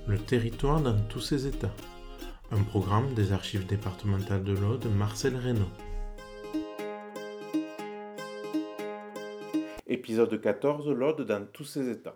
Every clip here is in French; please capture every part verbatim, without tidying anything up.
Le territoire dans tous ses états. Un programme des archives départementales de l'Aude, Marcel Reynaud. Épisode quatorze, l'Aude dans tous ses états.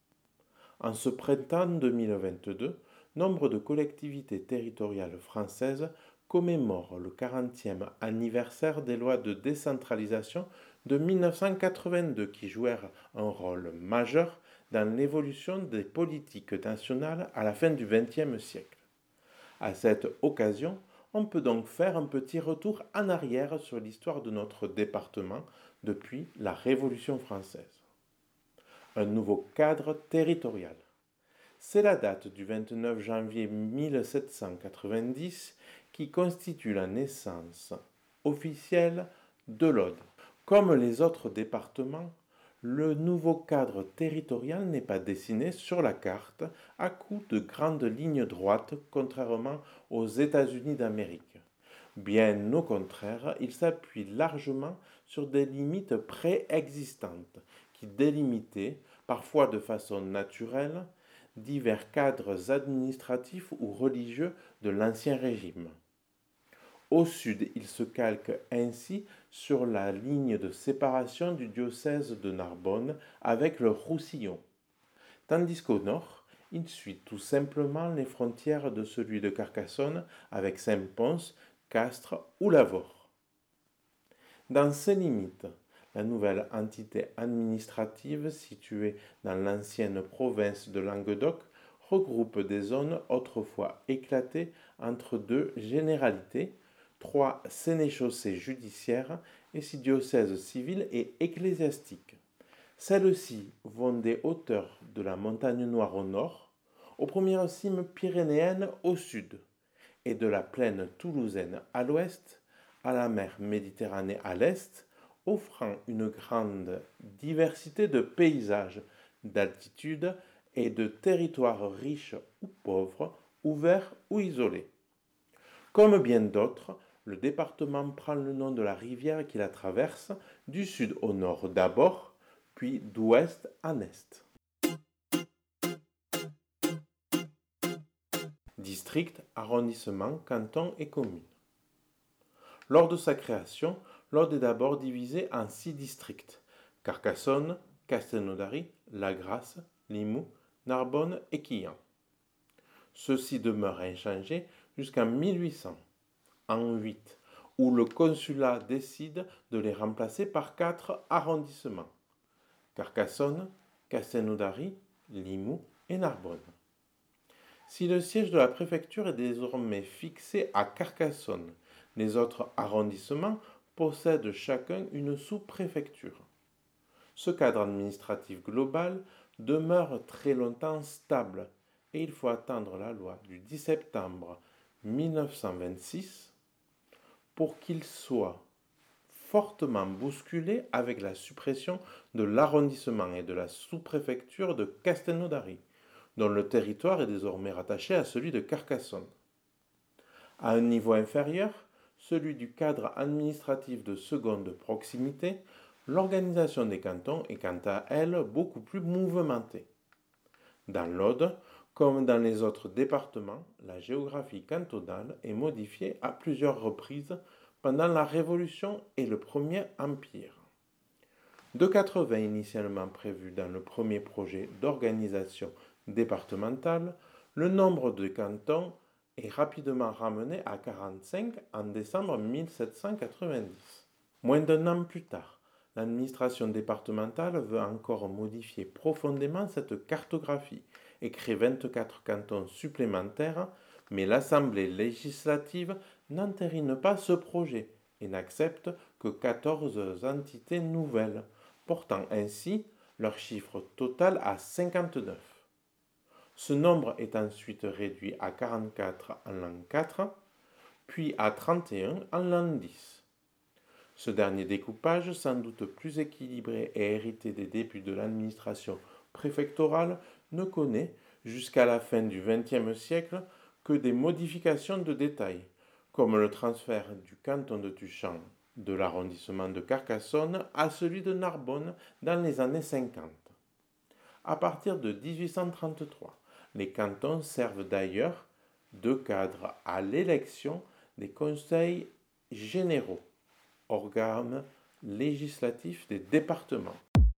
En ce printemps deux mille vingt-deux, nombre de collectivités territoriales françaises commémorent le quarantième anniversaire des lois de décentralisation de mille neuf cent quatre-vingt-deux qui jouèrent un rôle majeur dans l'évolution des politiques nationales à la fin du vingtième siècle. À cette occasion, on peut donc faire un petit retour en arrière sur l'histoire de notre département depuis la Révolution française. Un nouveau cadre territorial. C'est la date du vingt-neuf janvier mille sept cent quatre-vingt-dix qui constitue la naissance officielle de l'Aude. Comme les autres départements, le nouveau cadre territorial n'est pas dessiné sur la carte à coups de grandes lignes droites, contrairement aux États-Unis d'Amérique. Bien au contraire, il s'appuie largement sur des limites préexistantes qui délimitaient, parfois de façon naturelle, divers cadres administratifs ou religieux de l'Ancien Régime. Au sud, il se calque ainsi sur la ligne de séparation du diocèse de Narbonne avec le Roussillon, tandis qu'au nord, il suit tout simplement les frontières de celui de Carcassonne avec Saint-Pons, Castres ou Lavaur. Dans ces limites, la nouvelle entité administrative située dans l'ancienne province de Languedoc regroupe des zones autrefois éclatées entre deux généralités, trois sénéchaussées judiciaires et six diocèses civils et ecclésiastiques. Celles-ci vont des hauteurs de la Montagne Noire au nord, aux premières cimes pyrénéennes au sud, et de la plaine toulousaine à l'ouest, à la mer Méditerranée à l'est, offrant une grande diversité de paysages, d'altitudes et de territoires riches ou pauvres, ouverts ou isolés. Comme bien d'autres, le département prend le nom de la rivière qui la traverse, du sud au nord d'abord, puis d'ouest en est. District, arrondissement, canton et commune. Lors de sa création, l'Aude est d'abord divisée en six districts: Carcassonne, Castelnaudary, Lagrasse, Limoux, Narbonne et Quillan. Ceux-ci demeurent inchangés jusqu'en mille huit cents, en huit, où le consulat décide de les remplacer par quatre arrondissements: Carcassonne, Castelnaudary, Limoux et Narbonne. Si le siège de la préfecture est désormais fixé à Carcassonne, les autres arrondissements possèdent chacun une sous-préfecture. Ce cadre administratif global demeure très longtemps stable et il faut attendre la loi du dix septembre mille neuf cent vingt-six pour qu'il soit fortement bousculé avec la suppression de l'arrondissement et de la sous-préfecture de Castelnaudary, dont le territoire est désormais rattaché à celui de Carcassonne. À un niveau inférieur, celui du cadre administratif de seconde proximité, l'organisation des cantons est quant à elle beaucoup plus mouvementée. Dans l'Aude, comme dans les autres départements, la géographie cantonale est modifiée à plusieurs reprises pendant la Révolution et le Premier Empire. De quatre-vingts initialement prévus dans le premier projet d'organisation départementale, le nombre de cantons est rapidement ramené à quarante-cinq en décembre mille sept cent quatre-vingt-dix. Moins d'un an plus tard, l'administration départementale veut encore modifier profondément cette cartographie et crée vingt-quatre cantons supplémentaires, mais l'Assemblée législative n'entérine pas ce projet et n'accepte que quatorze entités nouvelles, portant ainsi leur chiffre total à cinquante-neuf. Ce nombre est ensuite réduit à quarante-quatre en l'an quatre, puis à trente et un en l'an dix. Ce dernier découpage, sans doute plus équilibré et hérité des débuts de l'administration préfectorale, ne connaît, jusqu'à la fin du vingtième siècle, que des modifications de détail, comme le transfert du canton de Tuchan de l'arrondissement de Carcassonne à celui de Narbonne dans les années cinquante. À partir de dix-huit cent trente-trois, Les cantons servent d'ailleurs de cadre à l'élection des conseils généraux, organes législatifs des départements.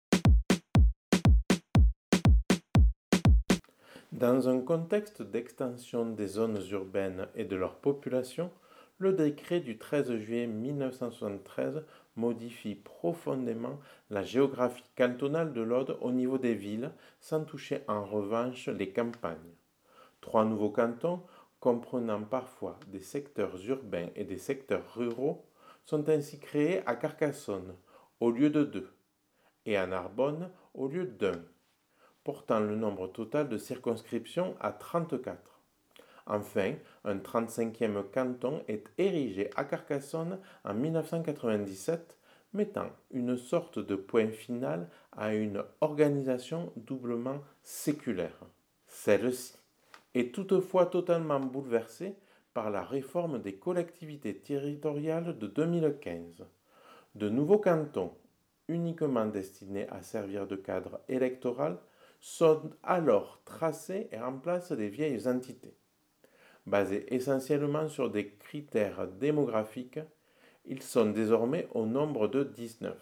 Dans un contexte d'extension des zones urbaines et de leur population, le décret du treize juillet mille neuf cent soixante-treize modifie profondément la géographie cantonale de l'Aude au niveau des villes, sans toucher en revanche les campagnes. Trois nouveaux cantons, comprenant parfois des secteurs urbains et des secteurs ruraux, sont ainsi créés à Carcassonne, au lieu de deux, et à Narbonne, au lieu d'un, portant le nombre total de circonscriptions à trente-quatre. Enfin, un trente-cinquième canton est érigé à Carcassonne en mille neuf cent quatre-vingt-dix-sept, mettant une sorte de point final à une organisation doublement séculaire. Celle-ci est toutefois totalement bouleversée par la réforme des collectivités territoriales de deux mille quinze. De nouveaux cantons, uniquement destinés à servir de cadre électoral, sont alors tracés et remplacent les vieilles entités. Basés essentiellement sur des critères démographiques, ils sont désormais au nombre de dix-neuf.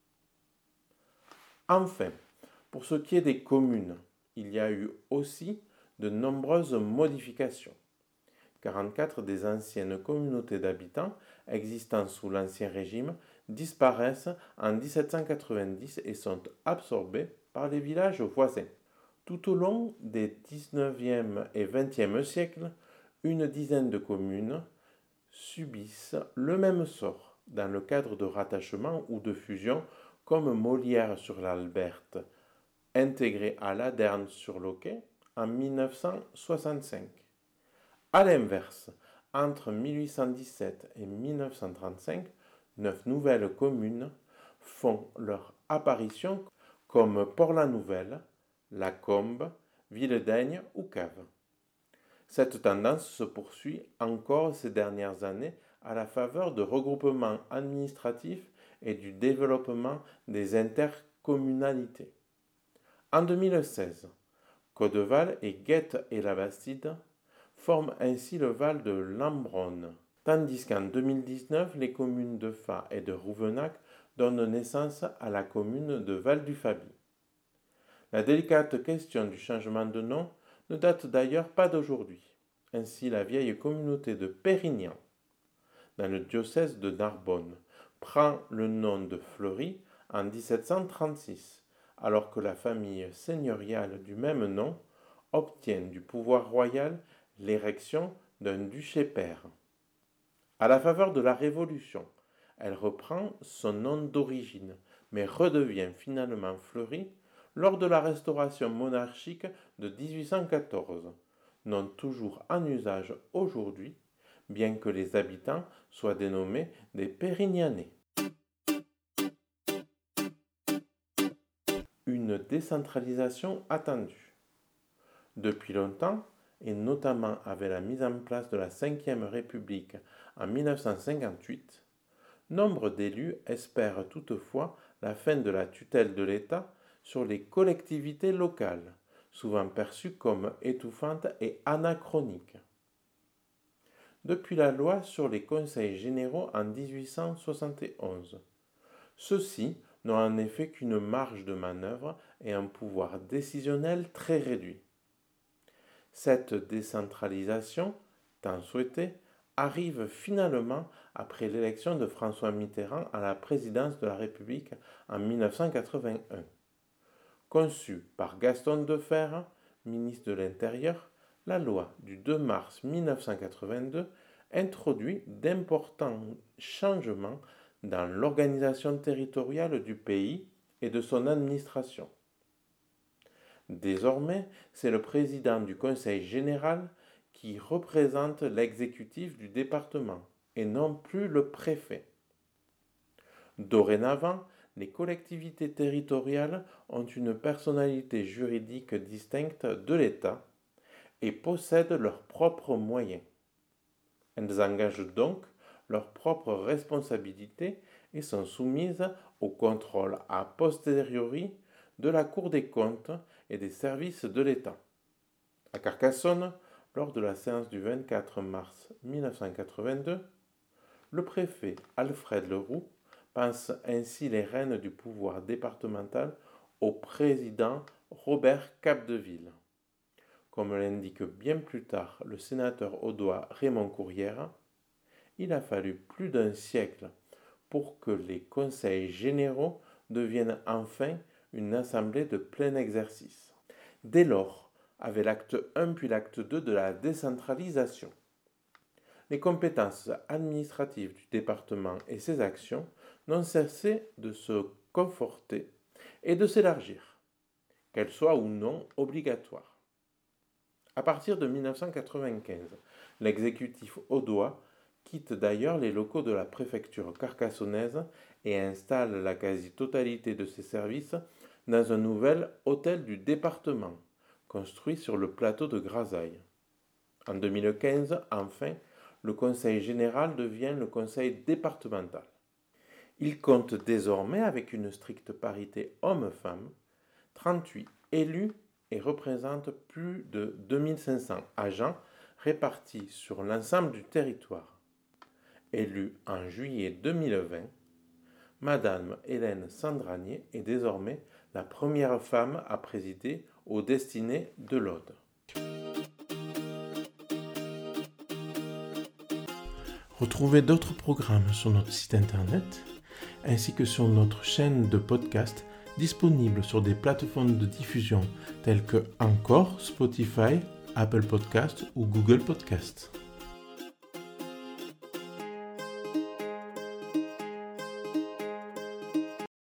Enfin, pour ce qui est des communes, il y a eu aussi de nombreuses modifications. quarante-quatre des anciennes communautés d'habitants existant sous l'Ancien Régime disparaissent en dix-sept cent quatre-vingt-dix et sont absorbés par les villages voisins. Tout au long des dix-neuvième et vingtième siècles, une dizaine de communes subissent le même sort dans le cadre de rattachement ou de fusion, comme Molières sur l'Alberte, intégré à Laderne sur l'Oquet en mille neuf cent soixante-cinq. A l'inverse, entre mille huit cent dix-sept et mille neuf cent trente-cinq, neuf nouvelles communes font leur apparition comme Port-la-Nouvelle, La Combe, Villedaigne ou Cave. Cette tendance se poursuit encore ces dernières années à la faveur de regroupements administratifs et du développement des intercommunalités. En deux mille seize, Caudeval et Guette et la Bastide forment ainsi le Val de Lambronne, tandis qu'en deux mille dix-neuf, les communes de Fas et de Rouvenac donnent naissance à la commune de Val-du-Faby. La délicate question du changement de nom ne date d'ailleurs pas d'aujourd'hui. Ainsi, la vieille communauté de Pérignan, dans le diocèse de Narbonne, prend le nom de Fleury en dix-sept cent trente-six, alors que la famille seigneuriale du même nom obtient du pouvoir royal l'érection d'un duché-père. À la faveur de la Révolution, elle reprend son nom d'origine, mais redevient finalement Fleury lors de la restauration monarchique de dix-huit cent quatorze, nom toujours en usage aujourd'hui, bien que les habitants soient dénommés des Pérignanais. Une décentralisation attendue. Depuis longtemps, et notamment avec la mise en place de la cinquième République en mille neuf cent cinquante-huit, nombre d'élus espèrent toutefois la fin de la tutelle de l'État sur les collectivités locales, souvent perçues comme étouffantes et anachroniques. Depuis la loi sur les conseils généraux en dix-huit cent soixante et onze, ceux-ci n'ont en effet qu'une marge de manœuvre et un pouvoir décisionnel très réduit. Cette décentralisation, tant souhaitée, arrive finalement après l'élection de François Mitterrand à la présidence de la République en mille neuf cent quatre-vingt-un. Conçue par Gaston Defferre, ministre de l'Intérieur, la loi du deux mars mille neuf cent quatre-vingt-deux introduit d'importants changements dans l'organisation territoriale du pays et de son administration. Désormais, c'est le président du Conseil général qui représente l'exécutif du département et non plus le préfet. Dorénavant, les collectivités territoriales ont une personnalité juridique distincte de l'État et possèdent leurs propres moyens. Elles engagent donc leurs propres responsabilités et sont soumises au contrôle a posteriori de la Cour des comptes et des services de l'État. À Carcassonne, lors de la séance du vingt-quatre mars mille neuf cent quatre-vingt-deux, le préfet Alfred Leroux passe ainsi les rênes du pouvoir départemental au président Robert Capdeville. Comme l'indique bien plus tard le sénateur audois Raymond Courrière, il a fallu plus d'un siècle pour que les conseils généraux deviennent enfin une assemblée de plein exercice. Dès lors, avec l'acte un puis l'acte deux de la décentralisation, les compétences administratives du département et ses actions n'ont cessé de se conforter et de s'élargir, qu'elles soient ou non obligatoires. À partir de mille neuf cent quatre-vingt-quinze, l'exécutif audois quitte d'ailleurs les locaux de la préfecture carcassonnaise et installe la quasi-totalité de ses services dans un nouvel hôtel du département, construit sur le plateau de Grasailles. En deux mille quinze, enfin, le conseil général devient le conseil départemental. Il compte désormais, avec une stricte parité homme-femme, trente-huit élus et représente plus de deux mille cinq cents agents répartis sur l'ensemble du territoire. Élue en juillet deux mille vingt, Madame Hélène Sandranier est désormais la première femme à présider aux destinées de l'Aude. Retrouvez d'autres programmes sur notre site internet ainsi que sur notre chaîne de podcast disponible sur des plateformes de diffusion telles que Encore, Spotify, Apple Podcasts ou Google Podcasts.